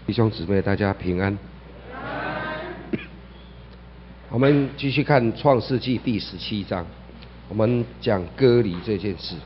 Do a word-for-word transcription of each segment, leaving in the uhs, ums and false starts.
弟兄姊妹，大家平安。我们继续看《创世纪》第十七章，我们讲割礼这件事。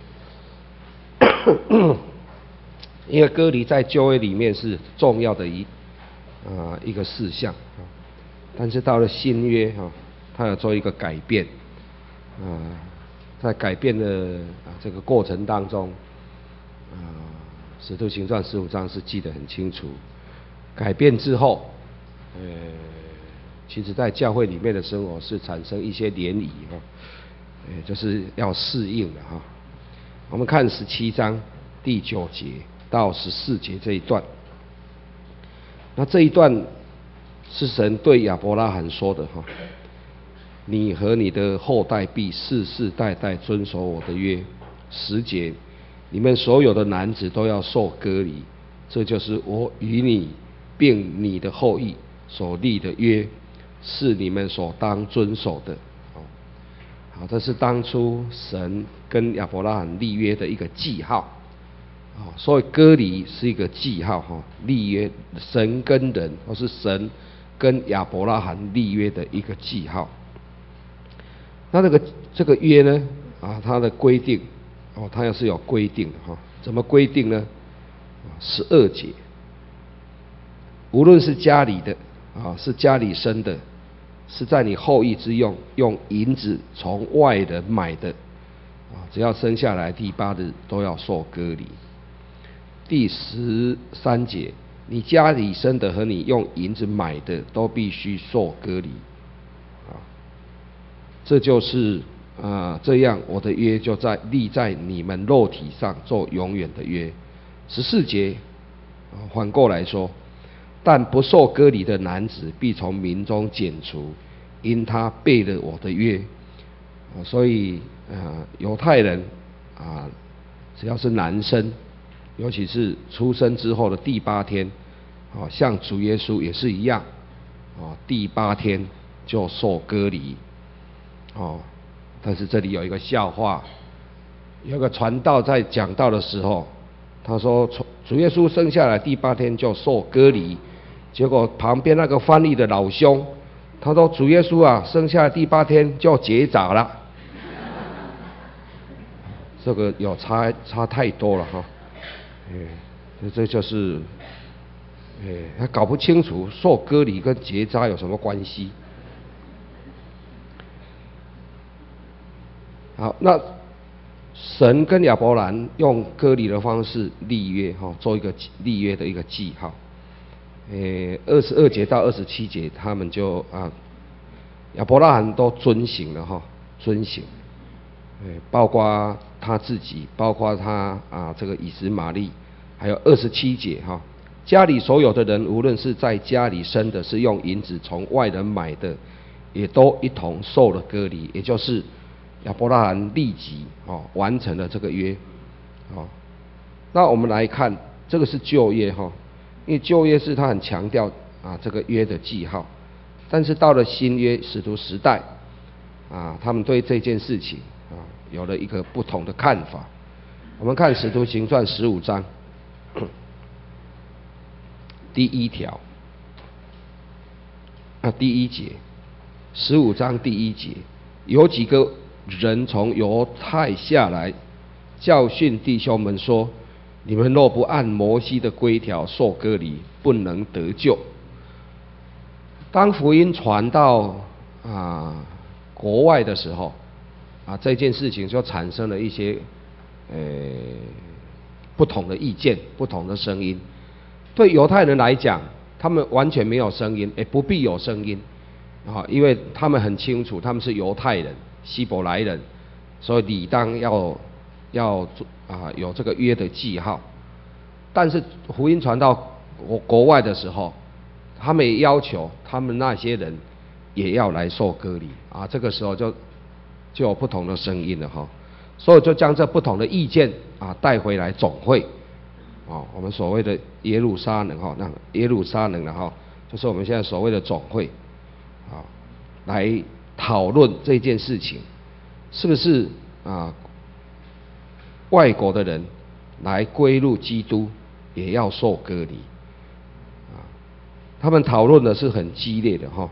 因为割礼在旧约里面是重要的一啊、呃、一个事项，但是到了新约哈，它要做一个改变啊、呃，在改变的啊这个过程当中啊，呃《使徒行传》十五章是记得很清楚。改变之后，呃，其实在教会里面的生活是产生一些涟漪哈，呃，就是要适应的哈。我们看十七章第九节到十四节这一段，那这一段是神对亚伯拉罕说的哈，你和你的后代必世世代代遵守我的约。十节，你们所有的男子都要受割礼，这就是我与你并你的后裔所立的约，是你们所当遵守的。好，这是当初神跟亚伯拉罕立约的一个记号。所以割礼是一个记号哈，立约神跟人，或是神跟亚伯拉罕立约的一个记号。那这个这个约呢啊，它的规定哦，它要是有规定的哈，怎么规定呢？十二节，无论是家里的啊，是家里生的，是在你后裔之用，用银子从外人买的啊，只要生下来第八日都要受割礼。第十三节，你家里生的和你用银子买的都必须受割礼啊，这就是啊这样，我的约就在立在你们肉体上做永远的约。十四节，反过来说，但不受割礼的男子必从民中剪除，因他背了我的约。啊，所以啊，犹太人啊，只要是男生，尤其是出生之后的第八天，啊，像主耶稣也是一样，啊，第八天就受割礼。哦，但是这里有一个笑话，有个传道在讲道的时候，他说主耶稣生下来第八天就受割礼，结果旁边那个翻译的老兄，他说主耶稣啊，生下来第八天就结扎了。这个有差差太多了哈，哎，这就是，哎，他搞不清楚受割礼跟结扎有什么关系。好，那神跟亚伯兰用割礼的方式立约哈，做一个立约的一个记号。诶，二十二节到二十七节，他们就啊，亚伯拉罕都遵行了哈，遵行。诶，包括他自己，包括他啊这个以实玛利，还有二十七节哈，家里所有的人，无论是在家里生的，是用银子从外人买的，也都一同受了割礼，也就是亚伯拉罕立即哦完成了这个约。哦，那我们来看，这个是旧约哈，因为旧约是他很强调啊这个约的记号，但是到了新约使徒时代啊，他们对这件事情啊有了一个不同的看法。我们看使徒行传十五章第一条啊第一节，十五章第一节，有几个人从犹太下来，教训弟兄们说：你们若不按摩西的规条受割礼，不能得救。当福音传到啊国外的时候，啊这件事情就产生了一些呃不同的意见、不同的声音。对犹太人来讲，他们完全没有声音，也不必有声音啊，因为他们很清楚他们是犹太人、希伯来人，所以理当要要啊有这个约的记号。但是福音传到国国外的时候，他们也要求他们那些人也要来受割礼啊，这个时候就就有不同的声音了哈，所以就将这不同的意见啊带回来总会。哦，我们所谓的耶路撒冷哈，那耶路撒冷的哈，就是我们现在所谓的总会，啊，来讨论这件事情，是不是啊？外国的人来归入基督，也要受割礼。 他们讨论的是很激烈的哈。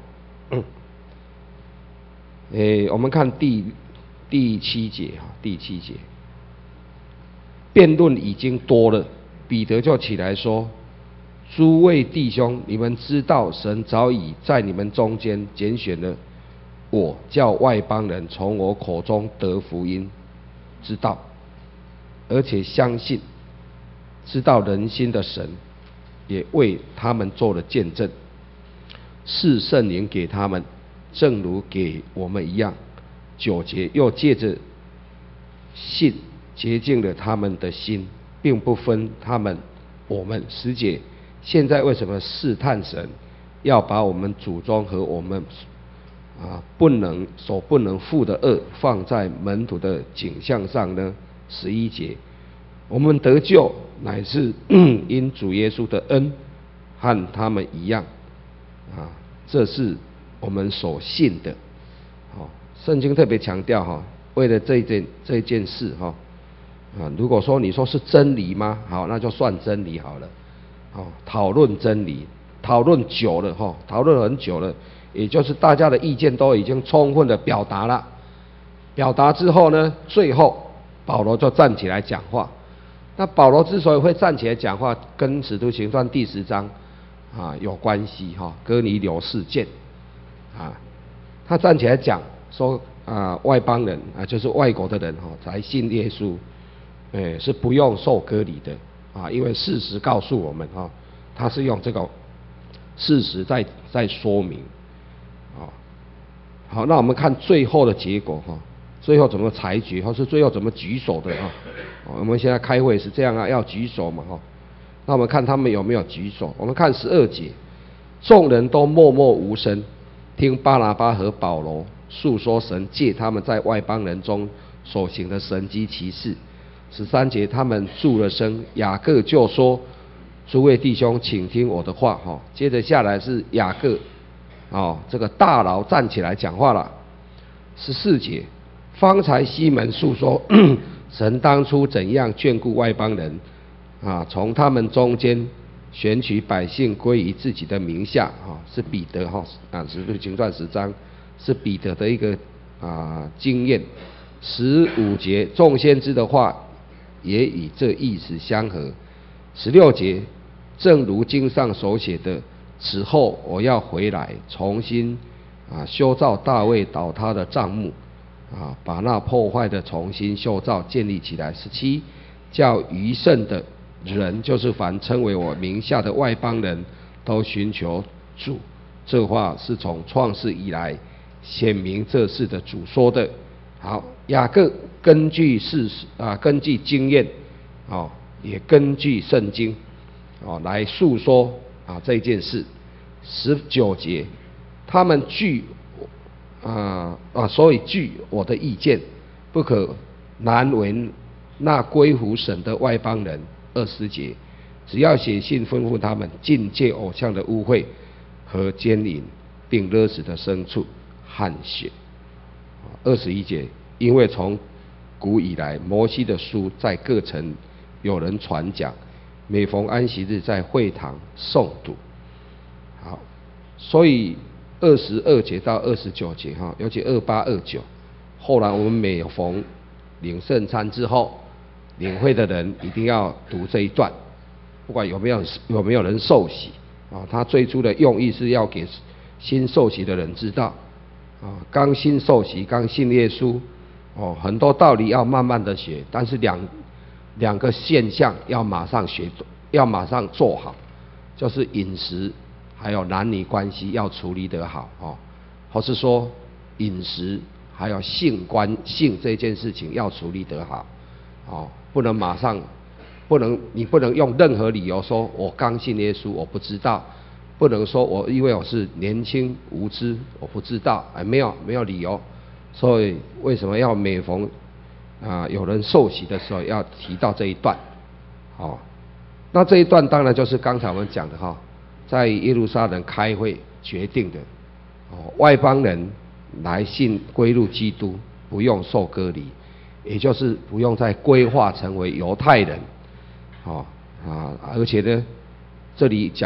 诶，我们看第第七节哈，第七节，辩论已经多了，彼得就起来说：“诸位弟兄，你们知道神早已在你们中间拣选了我，叫外邦人从我口中得福音，知道，而且相信，知道人心的神也为他们做了见证，是圣灵给他们，正如给我们一样。九节又借着信洁净了他们的心，并不分他们我们。十节现在为什么试探神，要把我们祖宗和我们啊不能所不能负的恶放在门徒的景象上呢？十一节我们得救乃是因主耶稣的恩，和他们一样啊，这是我们所信的。好，圣经特别强调哈，为了这一件这一件事哈啊，如果说你说是真理吗？好，那就算真理好了。哦，讨论真理，讨论久了哈，讨论很久了，也就是大家的意见都已经充分的表达了。表达之后呢，最后保罗就站起来讲话。那保罗之所以会站起来讲话，跟使徒行传第十章啊有关系哈，哥尼流事件啊，他站起来讲说啊，外邦人啊，就是外国的人哈，才信耶稣，哎，是不用受割礼的啊，因为事实告诉我们哈，他是用这个事实在在说明啊。好，那我们看最后的结果哈，最后怎么裁决，或是最后怎么举手的哈。我们现在开会是这样啊，要举手嘛哈。那我们看他们有没有举手？我们看十二节，众人都默默无声，听巴拿巴和保罗述说神借他们在外邦人中所行的神迹奇事。十三节，他们住了声，雅各就说：“诸位弟兄，请听我的话。”哈，接着下来是雅各，哦，这个大佬站起来讲话了。十四节，方才西门述说神当初怎样眷顾外邦人，啊，从他们中间选取百姓归于自己的名下，啊，是彼得哈啊，使徒行传十章是彼得的一个啊经验。十五节，众先知的话也与这意思相合。十六节，正如经上所写的，此后我要回来，重新啊修造大卫倒塌的帐幕，啊，把那破坏的重新修造建立起来。十七，叫余剩的人，就是凡称为我名下的外邦人，都寻求主。这话是从创世以来显明这事的主说的。好，雅各根据事实啊，根据经验，哦，也根据圣经，哦，来述说啊这件事。十九节，他们据啊啊，所以据我的意见，不可难为那归服神的外邦人。二十节，只要写信吩咐他们禁戒偶像的污秽和奸淫，并勒死的牲畜和血。二十一节，因为从古以来，摩西的书在各城有人传讲，每逢安息日在会堂诵读。好，所以二十二节到二十九节哈，尤其二八二九，后来我们每逢领圣餐之后，领会的人一定要读这一段，不管有没有有没有人受洗啊，他最初的用意是要给新受洗的人知道啊，刚新受洗刚信耶稣哦，很多道理要慢慢的学，但是两两个现象要马上学，要马上做好，就是饮食还有男女关系要处理得好哦，或是说饮食还有性关性这件事情要处理得好哦，不能马上，不能你不能用任何理由说我刚信耶稣我不知道，不能说我因为我是年轻无知我不知道，哎，没有没有理由。所以为什么要每逢啊、呃、有人受洗的时候要提到这一段？哦，那这一段当然就是刚才我们讲的哈，在耶路撒冷开会决定的哦，外邦人来信归入基督，不用受割礼，也就是不用再规划成为犹太人，哦啊，而且呢，这里讲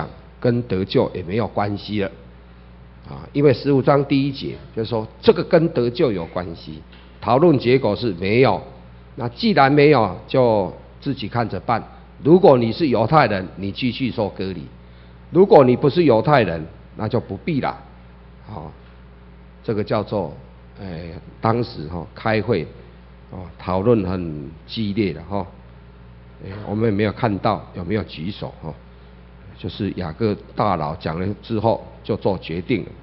跟得救也没有关系了啊，因为十五章第一节就是说这个跟得救有关系，讨论结果是没有。那既然没有，就自己看着办。如果你是犹太人，你继续受割礼；如果你不是犹太人，那就不必啦。好，这个叫做，哎，当时哈、哦、开会，哦讨论很激烈的哈、哦，哎我们也没有看到有没有举手哈、哦，就是雅各大佬讲了之后就做决定了。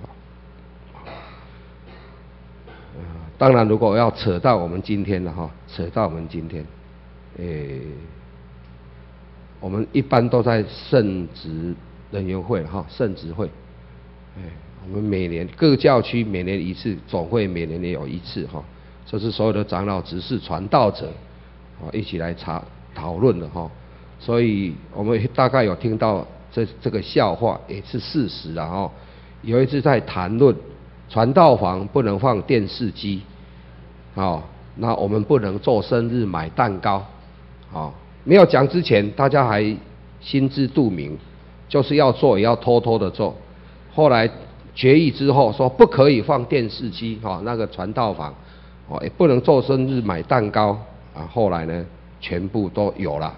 当然，如果要扯到我们今天了哈，扯到我们今天，诶，我们一般都在圣职人员会哈，圣职会，哎，我们每年各教区每年一次，总会每年也有一次哈，这是所有的长老、执事、传道者啊一起来查讨论的哈，所以我们大概有听到这这个笑话，也是事实了哈。有一次在谈论传道房不能放电视机。哦，那我们不能做生日买蛋糕，哦，没有讲之前，大家还心知肚明，就是要做也要偷偷的做。后来决议之后说不可以放电视机，哦，那个传道房，哦，也不能做生日买蛋糕啊。后来呢，全部都有了，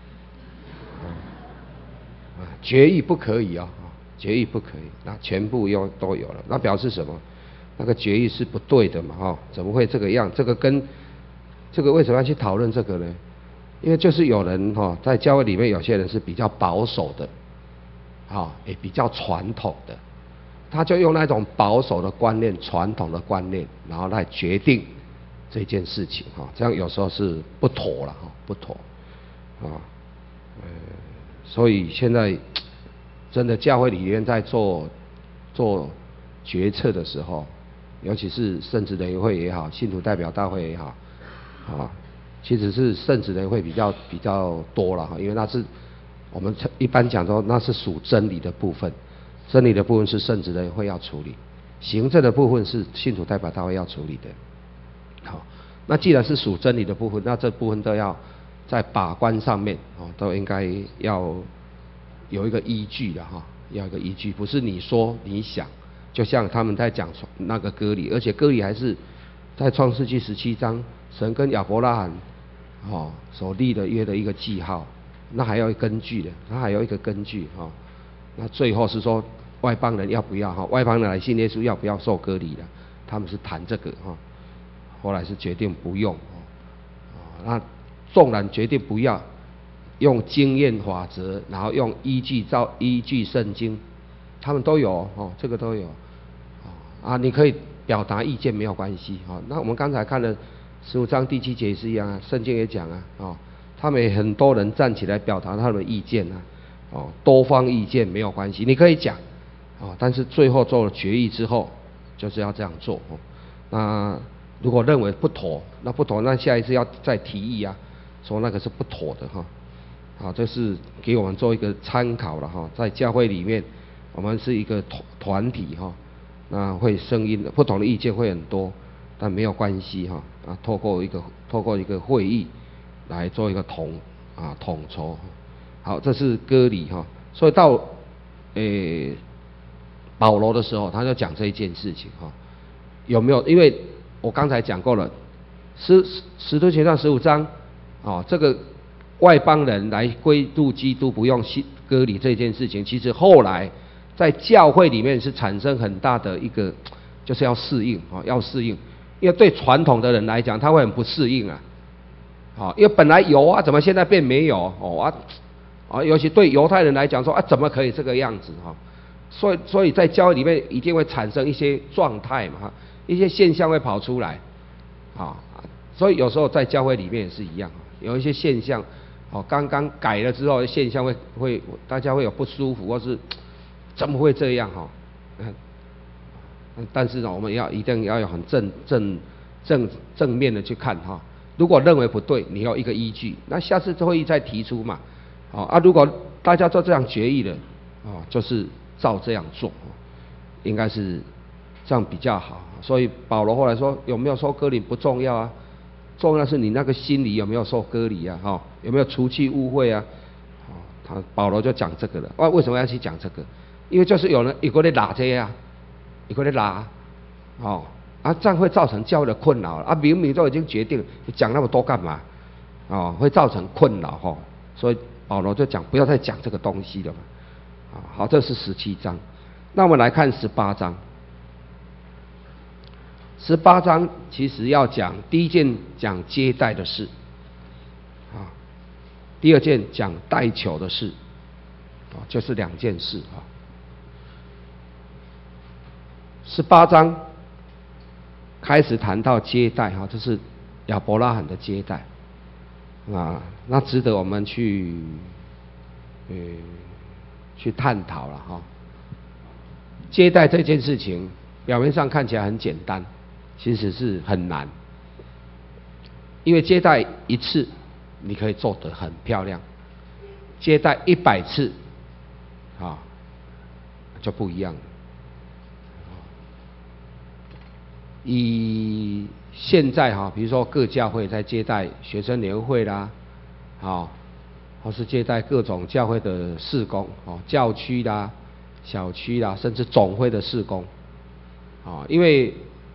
啊，决议不可以啊、哦，决议不可以，那全部又都有了，那表示什么？那个决议是不对的嘛，哈，怎么会这个样？这个跟这个为什么要去讨论这个呢？因为就是有人哈，在教会里面有些人是比较保守的，啊，也比较传统的，他就用那种保守的观念、传统的观念，然后来决定这件事情，哈，这样有时候是不妥了，哈，不妥，啊，呃，所以现在真的教会里面在做做决策的时候。尤其是圣职人员会也好，信徒代表大会也好，啊，其实是圣职人员会比较比较多了哈，因为那是我们一般讲说那是属真理的部分，真理的部分是圣职人员会要处理，行政的部分是信徒代表大会要处理的。好，那既然是属真理的部分，那这部分都要在把关上面哦，都应该要有一个依据的哈，要有一个依据，不是你说你想。就像他们在讲那个割礼，而且割礼还是在创世纪十七章，神跟亚伯拉罕哦所立的约的一个记号，那还要根据的，他还有一个根据哈、哦。那最后是说外邦人要不要哈？外邦人来信耶稣要不要受割礼的？他们是谈这个哈、哦，后来是决定不用哦。那纵然决定不要，用经验法则，然后用依据照依据圣经，他们都有哦，这个都有。啊，你可以表达意见没有关系，哦，那我们刚才看了十五章第七节也是一样啊，圣经也讲啊，哦，他们也很多人站起来表达他们的意见啊，哦，多方意见没有关系，你可以讲，哦，但是最后做了决议之后，就是要这样做，哦，那如果认为不妥，那不妥，那下一次要再提议啊，说那个是不妥的哈，好，这是给我们做一个参考了哈，在教会里面，我们是一个团团体哈。那会声音不同的意见会很多，但没有关系哈。啊，透过一个透过一个会议来做一个统啊统筹。好，这是割礼哈。所以到诶、欸、保罗的时候，他就讲这一件事情哈。有没有？因为我刚才讲过了，使使徒行传十五章，哦，这个外邦人来归入基督不用割礼这件事情，其实后来。在教会里面是产生很大的一个，就是要适应啊，要适应，因为对传统的人来讲，他会很不适应啊，啊，因为本来有啊，怎么现在变没有哦啊，啊，尤其对犹太人来讲说啊，怎么可以这个样子哈？所以，所以在教会里面一定会产生一些状态嘛，一些现象会跑出来，啊，所以有时候在教会里面也是一样，有一些现象，哦，刚刚改了之后，现象会会大家会有不舒服或是。怎么会这样哈？嗯，但是呢，我们要一定要有很正正正正面的去看哈。如果认为不对，你要一个依据，那下次会议再提出嘛。好啊，如果大家都这样决议了，啊，就是照这样做，应该是这样比较好。所以保罗后来说，有没有受割礼不重要啊，重要是你那个心里有没有受割礼啊，哈，有没有除去污秽啊。 他保罗就讲这个了。为为什么要去讲这个？因为就是有人有个在拉这啊，有个在拉，哦，啊，这样会造成教会的困扰啊。明明都已经决定，你讲那么多干嘛？哦，会造成困扰哈、哦。所以保罗就讲不要再讲这个东西了嘛。啊，好，这是十七章。那我们来看十八章。十八章其实要讲第一件讲接待的事，啊，第二件讲代求的事，啊，就是两件事啊。十八章开始谈到接待哈，这是亚伯拉罕的接待啊，那值得我们去呃去探讨了哈。接待这件事情表面上看起来很简单。其实是很难，因为接待一次你可以做得很漂亮，接待一百次啊就不一样了。以现在哈，比如说各教会在接待学生年会啦，啊，或是接待各种教会的事工，哦，教区啦、小区啦，甚至总会的事工，啊，因为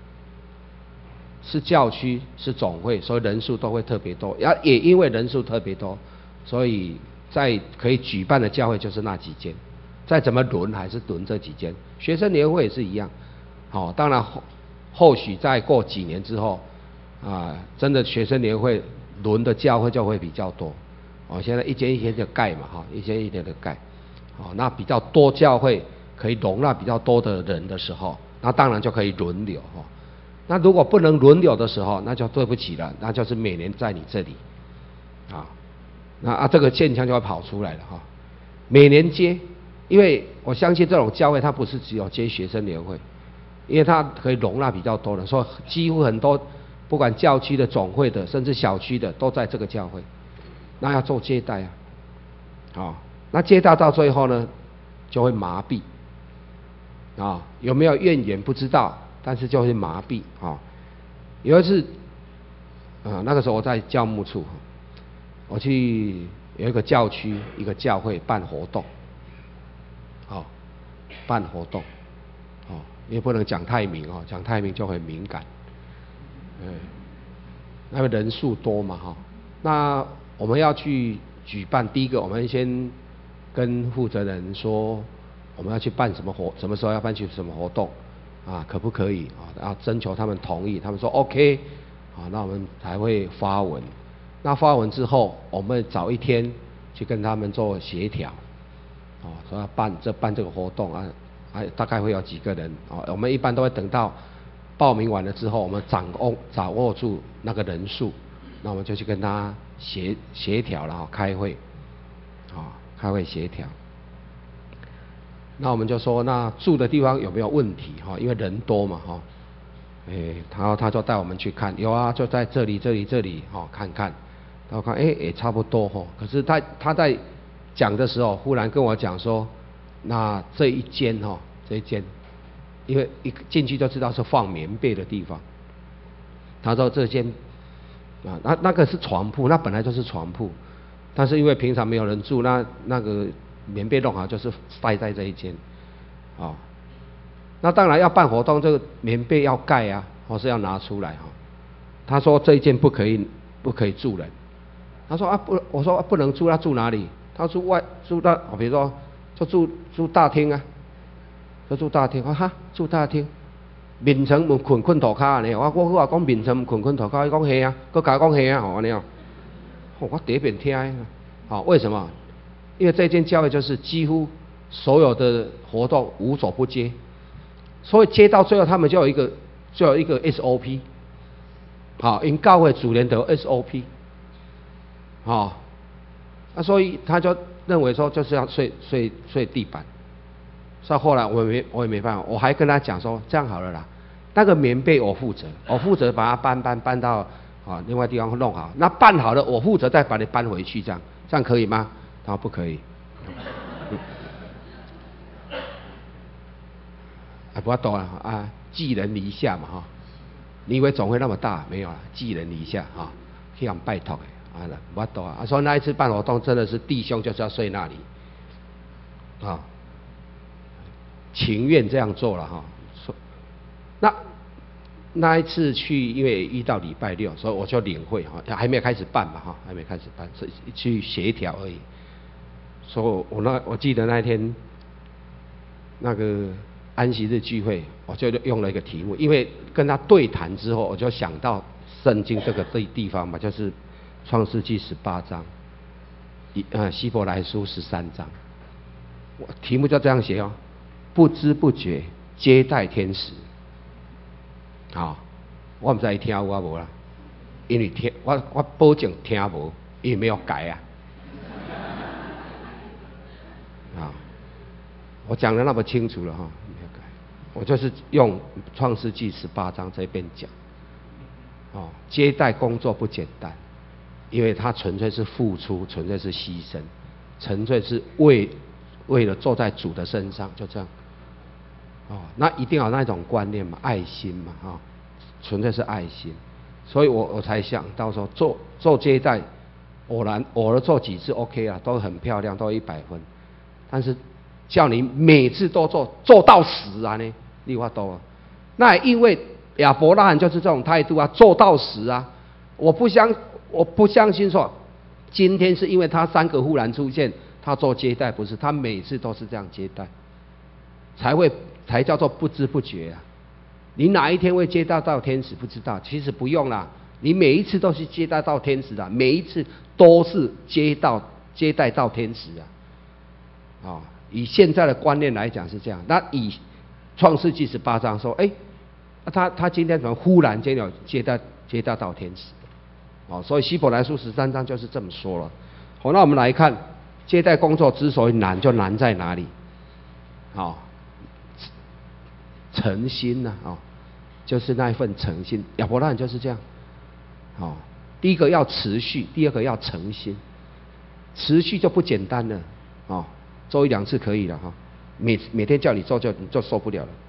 是教区是总会，所以人数都会特别多。也也因为人数特别多，所以在可以举办的教会就是那几间，再怎么轮还是轮这几间。学生年会也是一样，好、哦，当然后后续再过几年之后，啊，真的学生年会轮的教会就会比较多。哦，现在一间一间的盖嘛，哈、哦，一间一间的盖，哦，那比较多教会可以容纳比较多的人的时候，那当然就可以轮流哈。哦那如果不能轮流的时候，那就对不起了，那就是每年在你这里，啊，那啊这个现象就会跑出来了哈。每年接，因为我相信这种教会它不是只有接学生年会，因为它可以容纳比较多人，所以几乎很多不管教区的总会的，甚至小区的都在这个教会，那要做接待啊，啊，那接待到最后呢，就会麻痹，啊，有没有怨言不知道。但是就会麻痹啊、哦！有一次，啊，那个时候我在教牧处，我去有一个教区一个教会办活动，哦，办活动，哦，也不能讲太明哦，讲太明就很敏感，嗯，那个人数多嘛哈、哦，那我们要去举办，第一个我们先跟负责人说，我们要去办什么活，什么时候要办去什么活动。啊，可不可以啊？然后征求他们同意，他们说 OK， 啊，那我们才会发文。那发文之后，我们找一天去跟他们做协调，啊，说要办这办这个活动啊，啊，大概会有几个人啊？我们一般都会等到报名完了之后，我们掌握掌握住那个人数，那我们就去跟他协协调，然后开会，啊，开会协调。那我们就说，那住的地方有没有问题哈？因为人多嘛哈，哎，然后他就带我们去看，有啊，就在这里、这里、这里哈，看看，然后看，哎，也差不多哈。可是他他在讲的时候，忽然跟我讲说，那这一间哈，这一间，因为一进去就知道是放棉被的地方。他说这间啊，那那个是床铺，那本来就是床铺，但是因为平常没有人住，那那个。棉被弄好就是塞在这一间，啊、哦，那当然要办活动，这个棉被要盖啊，或是要拿出来哈、哦。他说这一间不可以，不可以住人。他说啊不，我说、啊、不能住，他住哪里？他住外住到，比如说就住住大厅啊，就住大厅，啊哈，住大厅，眠床唔困困涂骹呢？我我我话讲眠床唔困困涂骹，伊讲係啊，佮甲講係啊，吼安尼哦，我第一遍聽，好、哦，為什麼？因为这间教会就是几乎所有的活动无所不接，所以接到最后他们就有一个就有一个 S O P， 好，因教会主人的 S O P， 好，那所以他就认为说就是要睡睡睡地板，所以后来我没我也没办法，我还跟他讲说这样好了啦，那个棉被我负责，我负责把它搬搬搬到啊另外地方弄好，那办好了我负责再把你搬回去，这样这样可以吗？他、啊、不可以，嗯、啊不要多了啊，寄人篱下嘛哈。你以为总会那么大？没有了，寄人篱下啊，去让拜托的啊了，不多啊。所以那一次办活动，真的是弟兄就是要睡那里，啊，情愿这样做了哈。那那一次去，因为遇到礼拜六，所以我就领会哈，还没有开始办嘛哈，还没开始办，是去协调而已。所以我那我记得那一天那个安息日聚会，我就用了一个题目，因为跟他对谈之后，我就想到圣经这个地地方嘛，就是创世纪十八章，以呃希伯来书十三章，我题目就这样写哦，不知不觉接待天使。啊、哦，我唔知伊听有啊无啦，因为听我我保证听无，因为没有改啊。啊，我讲的那么清楚了哈，没有改，我就是用创世纪十八章这边讲。哦，接待工作不简单，因为它纯粹是付出，纯粹是牺牲，纯粹是为为了坐在主的身上，就这样。哦，那一定要有那种观念嘛，爱心嘛，啊、哦，纯粹是爱心，所以我我才想到说做做接待，偶然偶尔做几次 OK 啊，都很漂亮，都一百分，但是叫你每次都做做到死啊呢，你话多啊，那也因为亚伯拉罕就是这种态度啊，做到死啊，我不相我不相信说今天是因为他三个忽然出现，他做接待不是，他每次都是这样接待，才会。才叫做不知不觉啊！你哪一天会接待到天使不知道，其实不用啦，你每一次都是接待到天使的，每一次都是接到接待到天使啊！啊、哦，以现在的观念来讲是这样，那以创世纪十八章说，哎、欸，他他今天怎么忽然间有接待接待到天使？哦，所以希伯来书十三章就是这么说了。好，那我们来看接待工作之所以难，就难在哪里？好、哦。诚心呐、啊，哦，就是那一份诚心。亚伯拉罕就是这样，哦，第一个要持续，第二个要诚心。持续就不简单了，哦，做一两次可以了哈、哦，每每天叫你做就你就受不了了。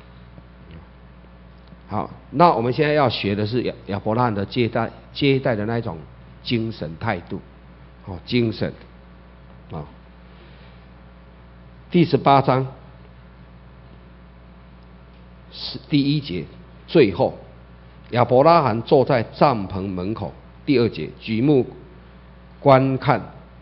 好，那我们现在要学的是亚亚伯拉罕的接待接待的那一种精神态度，哦，精神，啊、哦，第十八章。是第一节，最后亚伯拉罕坐在帐篷门口。第二节，举目观看，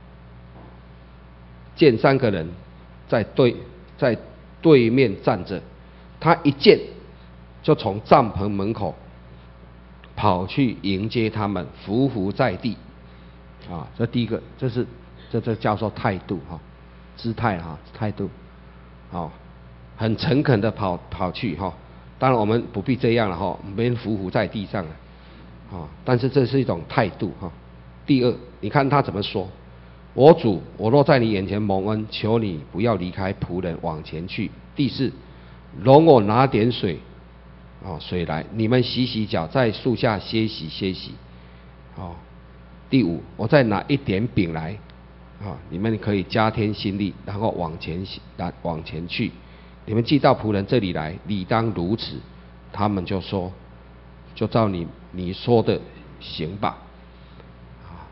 见三个人在对在对面站着，他一见就从帐篷门口跑去迎接他们，伏伏在地。啊，这第一个，这是这这叫做态度哈，姿态哈，态度，哦，很诚恳的跑跑去哈。当然我们不必这样了哈，没人伏伏在地上了，啊，但是这是一种态度哈。第二，你看他怎么说：我主，我若在你眼前蒙恩，求你不要离开仆人往前去。第四，容我拿点水，哦，水来，你们洗洗脚，在树下歇息歇息。哦，第五，我再拿一点饼来，啊，你们可以加添心力，然后往前往前去。你们寄到仆人这里来，理当如此。他们就说：就照你你说的行吧。啊，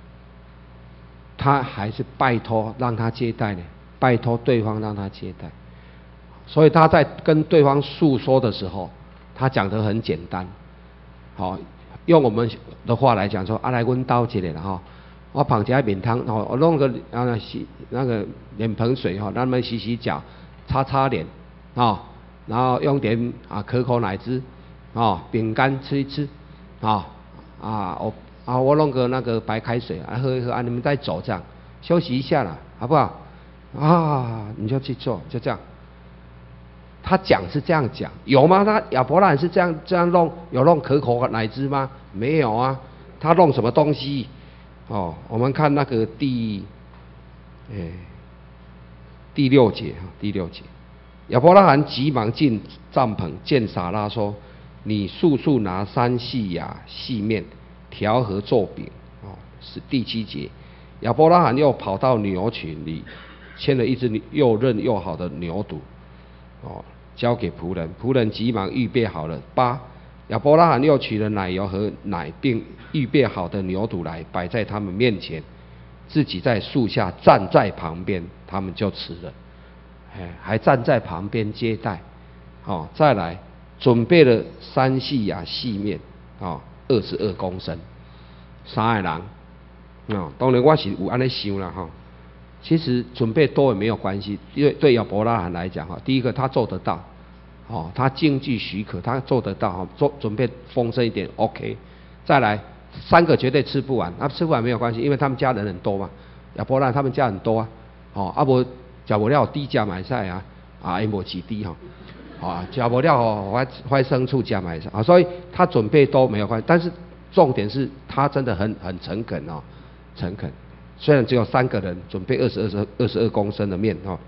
他还是拜托让他接待呢，拜托对方让他接待。所以他在跟对方诉说的时候，他讲得很简单。好，用我们的话来讲说，啊来阮兜一下哈，我捧一下面汤，哦，我弄个啊洗那个脸盆水哈，让他们洗洗脚。擦擦脸，啊、哦，然后用点啊可口奶汁，啊、哦，饼干吃一吃，啊、哦、啊我啊我弄个那个白开水啊喝一喝啊，你们再走这样休息一下啦，好不好？啊，你就去做，就这样。他讲是这样讲，有吗？他亚伯拉罕是这样这样弄，有弄可口奶汁吗？没有啊，他弄什么东西？哦，我们看那个第，诶。第六节哈，第六节，亚伯拉罕急忙进帐篷，见撒拉说：“你速速拿三细亚细面调和做饼。”哦，是第七节，亚伯拉罕又跑到牛群里，牵了一只又嫩又好的牛犊，哦，交给仆人。仆人急忙预备好了。八， 亚伯拉罕又取了奶油和奶，并预备好的牛犊来摆在他们面前，自己在树下站在旁边，他们就吃了。哎，还站在旁边接待。哦，再来准备了三细亚细面，哦，二十二公升，三个人。哦，当然我是有安尼想啦哈。其实准备多也没有关系，因为对亚伯拉罕来讲哈，第一个他做得到。哦，他经济许可，他做得到，做准备丰盛一点 ，OK。再来，三个绝对吃不完，啊，吃不完没有关系，因为他们家人很多嘛，亚伯拉罕他们家很多啊，哦，啊无食不了低价买菜啊，啊，也无几低哈，啊，食不了哦，怀怀牲畜价买菜啊，所以他准备都没有关系，但是重点是他真的很很诚恳哦，诚恳，虽然只有三个人，准备二十二十二十二公升的面哦，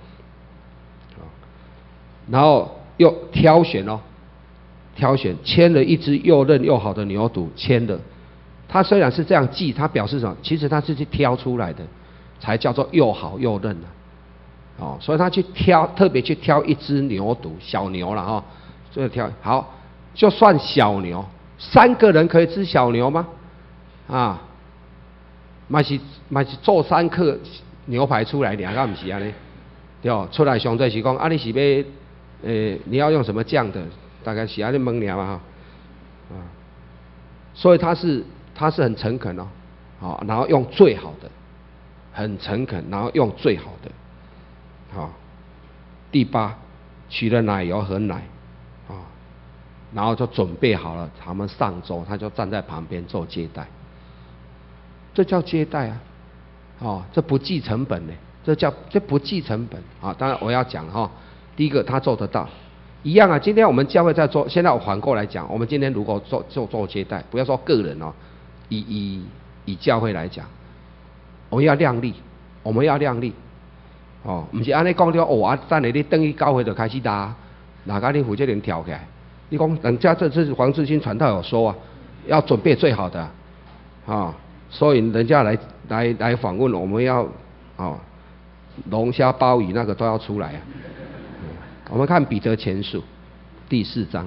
然后。又挑选哦，挑选牵了一只又嫩又好的牛犊，牵了。他虽然是这样记，他表示什么？其实他是去挑出来的，才叫做又好又嫩啊。哦，所以他去挑，特别去挑一只牛犊，小牛了哈、哦。所以挑好，就算小牛，三个人可以吃小牛吗？啊，嘛是嘛是做三克牛排出来，两个不是安尼，对哦，出来相对是讲，啊你是要。呃，你要用什么酱的？大概是安尼焖了嘛哈，啊，所以他是他是很诚恳哦，好，然后用最好的，很诚恳，然后用最好的，好，第八，取了奶油和奶，啊，然后就准备好了，他们上桌，他就站在旁边做接待，这叫接待啊，哦，这不计成本的，这叫这不计成本啊，当然我要讲哈。第一个，他做得到，一样啊。今天我们教会在做，现在我反过来讲，我们今天如果做做做接待，不要说个人哦，以以以教会来讲，我们要量力，我们要量力，哦，不是安尼讲了哦啊，等下你等于教会就开始打，哪个你负责人跳起来？你讲人家这这是黄志新传道有说啊，要准备最好的啊、哦，所以人家来来来访问，我们要哦，龙虾鲍鱼那个都要出来啊。我们看彼得前书第四章，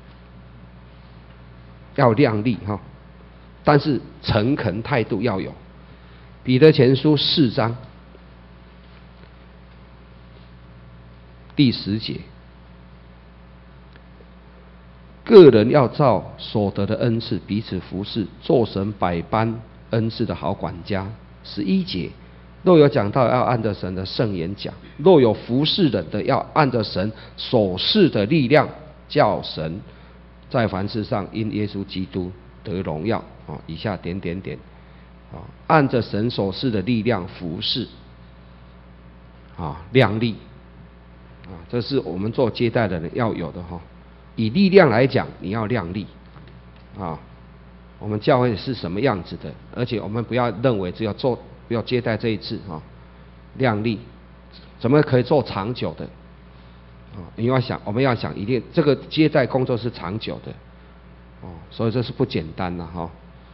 要量力哈，但是诚恳态度要有。彼得前书四章第十节，个人要照所得的恩赐彼此服侍，做神百般恩赐的好管家。十一节。若有讲道，要按着神的圣言讲；若有服侍人的，要按着神所赐的力量，叫神在凡事上因耶稣基督得荣耀。啊，以下点点点，啊，按着神所赐的力量服侍，啊，量力，啊，这是我们做接待的人要有的哈。以力量来讲，你要量力，啊，我们教会是什么样子的？而且我们不要认为只有做。不要接待这一次啊，量力，怎么可以做长久的？啊，你要想，我们要想，一定这个接待工作是长久的，哦，所以这是不简单的哈。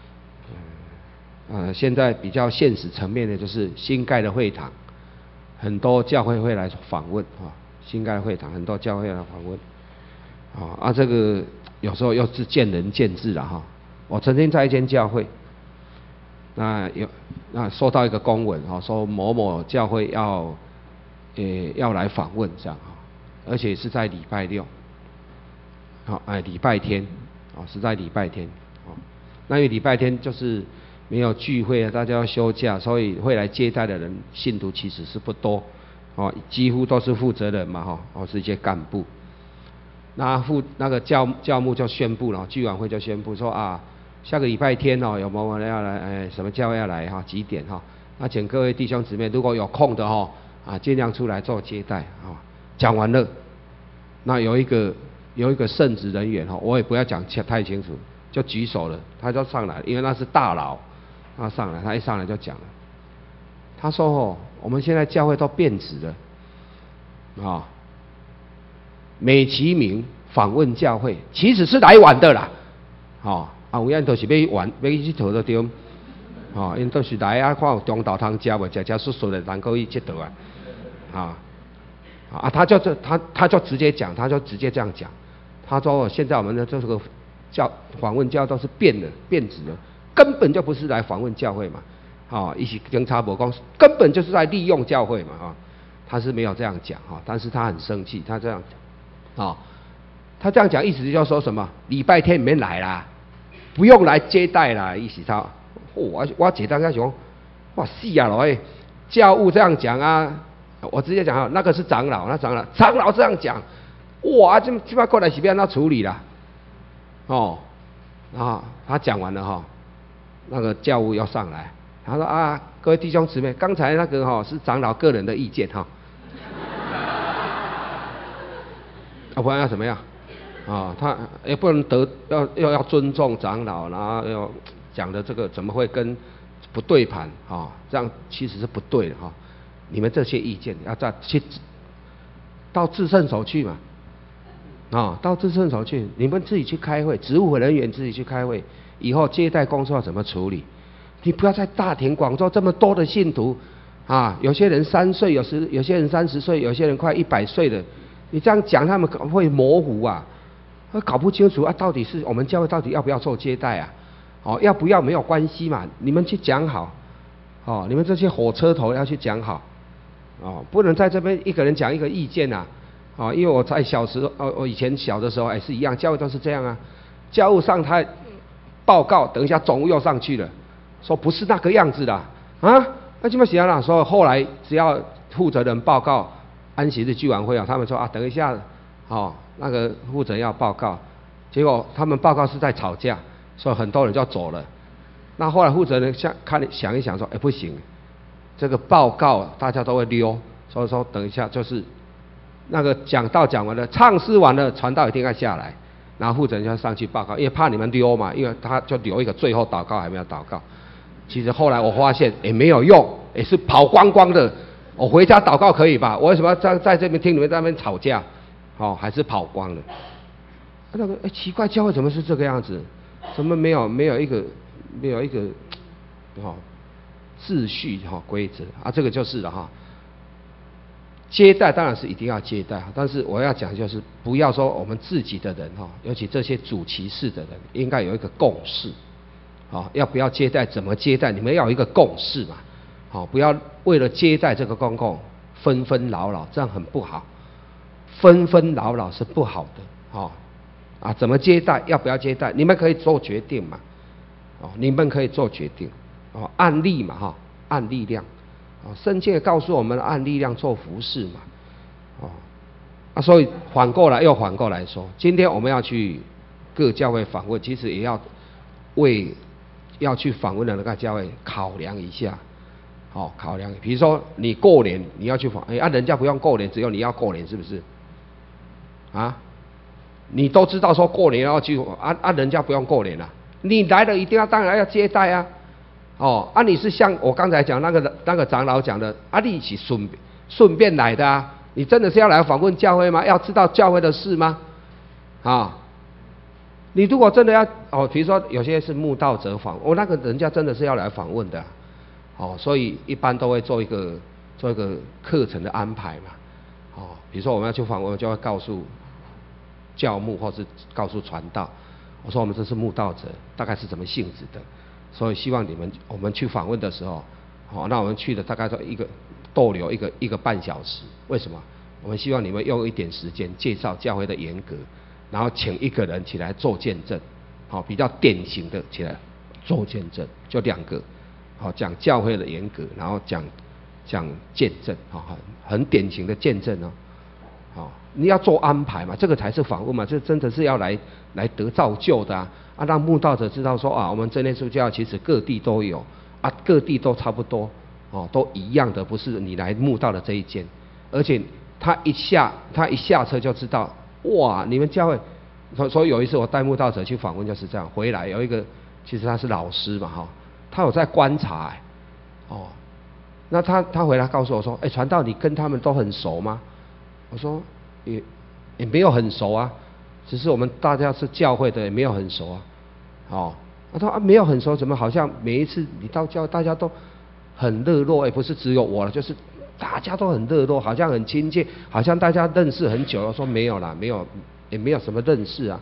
呃，现在比较现实层面的就是新盖的会堂，很多教会会来访问啊，新盖的会堂很多教会来访问，啊啊，这个有时候又是见仁见智了哈。我曾经在一间教会。那有那收到一个公文哈，说某某教会要，呃要来访问这样哈，而且是在礼拜六，好哎礼拜天，哦是在礼拜天，哦那因为礼拜天就是没有聚会啊，大家要休假，所以会来接待的人信徒其实是不多，哦几乎都是负责人嘛哈，哦是一些干部，那副那个教教牧就宣布了，聚完会就宣布说啊。下个礼拜天哦，有某某人要来，哎，什么教会要来哈？几点哈？那请各位弟兄姊妹，如果有空的哈，啊，尽量出来做接待啊。讲完了，那有一个有一个圣职人员哈，我也不要讲太清楚，就举手了，他就上来，因为那是大佬，他上来，他一上来就讲了，他说哦，我们现在教会都变质了，啊，美其名访问教会，其实是来玩的啦，哦。啊，有影都是要玩，要去佗到对，哦，因都是来啊，看有中岛汤食无，食食素素的，人可以佚佗啊，啊，啊，他就这他他就直接讲，他就直接这样讲，他说现在我们的这个教访问教都是变了变质了，根本就不是来访问教会嘛。哦，一起跟查伯公根本就是在利用教会嘛。啊、哦，他是没有这样讲哈、哦，但是他很生气，他这样讲，哦，他这样讲意思就是说什么？礼拜天免来啦，不用来接待啦，意思他，哦、我我接待他想，哇死啊老哎，教务这样讲啊。我直接讲哈，那个是长老，那长老长老这样讲，哇，这这把过来是不要他处理啦，哦，啊，他讲完了哈，那个教务要上来，他说啊，各位弟兄姊妹，刚才那个哈是长老个人的意见哈，啊，不然要怎么样？啊，他也不能得要要要尊重长老，然后要讲的这个怎么会跟不对盘啊？这样其实是不对的哈。你们这些意见要再去到至圣所去嘛，啊、哦，到至圣所去，你们自己去开会，职务人员自己去开会，以后接待工作要怎么处理？你不要在大庭广众这么多的信徒啊，有些人三岁，有时有些人三十岁，有些人快一百岁了，你这样讲他们会模糊啊，会搞不清楚啊，到底是我们教会到底要不要做接待啊？哦，要不要没有关系嘛，你们去讲好，哦，你们这些火车头要去讲好。哦，不能在这边一个人讲一个意见啊！哦，因为我在小时候，哦，我以前小的时候也是一样，教会都是这样啊。教务上台报告，等一下总务又上去了，说不是那个样子的啊，那这么写了。说后来只要负责人报告安息日聚晚会啊，他们说啊，等一下，哦，那个负责人要报告，结果他们报告是在吵架，所以很多人就走了。那后来负责人想看想一想说，哎，不行。这个报告大家都会溜，所以说等一下就是那个讲道讲完了，唱诗完了，传道一定要下来，然后负责人就要上去报告，因为怕你们溜嘛，因为他就留一个最后祷告还没有祷告。其实后来我发现也没有用，也是跑光光的。我回家祷告可以吧？我为什么要在在这边听你们在那边吵架？哦，还是跑光了。那个哎，奇怪，教会怎么是这个样子？怎么没有没有一个没有一个哦？秩序哈规则啊，这个就是了哈。接待当然是一定要接待，但是我要讲就是不要说我们自己的人哈，尤其这些主歧视的人，应该有一个共识，啊，要不要接待，怎么接待，你们要有一个共识嘛，好，不要为了接待这个公共纷纷扰扰，这样很不好，纷纷扰扰是不好的，哦，啊，怎么接待，要不要接待，你们可以做决定嘛，哦，你们可以做决定。哦，按力嘛，哈，按力量，哦，圣经也告诉我们按力量做服事嘛，哦，啊，所以反过来又反过来说，今天我们要去各教会访问，其实也要为要去访问的那个教会考量一下，哦，考量，比如说你过年你要去访，哎，啊，人家不用过年，只有你要过年，是不是？啊，你都知道说过年要去，啊啊，人家不用过年了，你来了一定要当然要接待啊。哦，啊，你是像我刚才讲那个那个长老讲的，啊，你是顺顺便来的啊，你真的是要来访问教会吗？要知道教会的事吗？啊，你如果真的要哦，比如说有些是慕道者访，哦，那个人家真的是要来访问的，啊，哦，所以一般都会做一个做一个课程的安排嘛，哦，比如说我们要去访问，就会告诉教牧或是告诉传道，我说我们这是慕道者，大概是什么性质的。所以希望你们我们去访问的时候，好，那我们去的大概说一个逗留一个一个半小时。为什么？我们希望你们用一点时间介绍教会的严格，然后请一个人起来做见证，好，比较典型的起来做见证，就两个，好，讲教会的严格，然后讲讲见证，好，很很典型的见证哦，好，你要做安排嘛，这个才是访问嘛，这真的是要来来得造就的啊。啊，让慕道者知道说啊，我们真耶稣教其实各地都有啊，各地都差不多哦，都一样的，不是你来慕道的这一间，而且他一下他一下车就知道，哇，你们教会，所以有一次我带慕道者去访问就是这样，回来有一个其实他是老师嘛哈，他有在观察，欸，哦，那他他回来告诉我说，哎，传道你跟他们都很熟吗？我说也也没有很熟啊。只是我们大家是教会的，也没有很熟啊，哦，他说啊没有很熟，怎么好像每一次你到教大家都很热络，也不是只有我了，就是大家都很热络，好像很亲切，好像大家认识很久了。说没有啦，没有，也没有什么认识啊，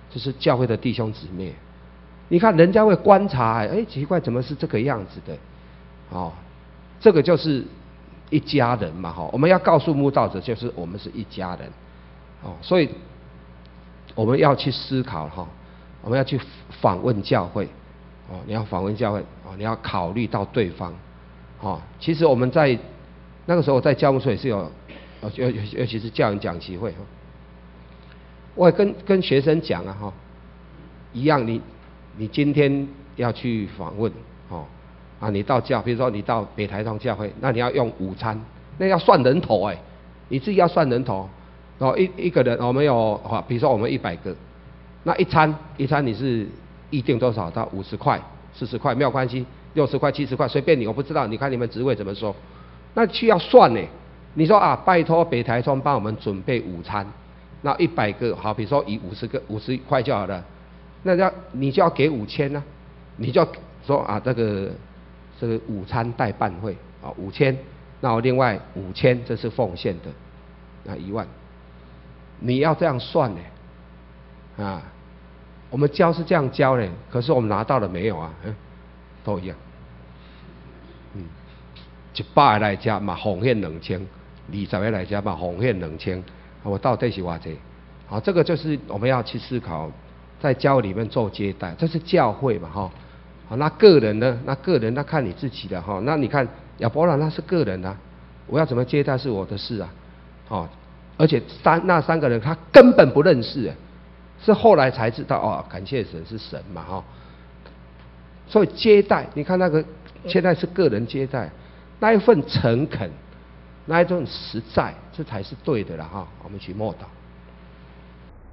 就是教会的弟兄姊妹。你看人家会观察，哎，奇怪，怎么是这个样子的？哦，这个就是一家人嘛，哈，我们要告诉慕道者，就是我们是一家人，哦，所以我们要去思考哈，我们要去访问教会，哦，你要访问教会，哦，你要考虑到对方，哦，其实我们在那个时候在教务处也是有，尤尤尤其是教员讲习会，我也跟跟学生讲啊，哈，一样，你你今天要去访问，哦。啊，你到教，比如说你到北台中教会，那你要用午餐，那要算人头哎，你自己要算人头，哦，一一个人我们有，啊，比如说我们一百个，那一餐一餐你是预定多少？到五十块、四十块没有关系，六十块、七十块随便你，我不知道，你看你们职位怎么说，那需要算呢。你说啊，拜托北台中帮我们准备午餐，那一百个好，比如说以五十个五十块就好了，那要你就要给五千呢，你就要说啊这个。这个午餐代办费啊，五千，那我另外五千，这是奉献的，那一万，你要这样算呢，啊，我们教是这样教呢，可是我们拿到了没有啊？嗯，都一样，嗯，一百个来家嘛奉献两千，二十个来家嘛奉献两千，我到底是偌济？好，这个就是我们要去思考，在教会里面做接待，这是教会嘛，哈。好，那个人呢？那个人那看你自己的哈。那你看亚伯兰那是个人啊，我要怎么接待是我的事啊，哦，而且三那三个人他根本不认识，是后来才知道哦，感谢神是神嘛哈。所以接待，你看那个现在是个人接待，那一份诚恳，那一份实在，这才是对的了哈。我们去默祷。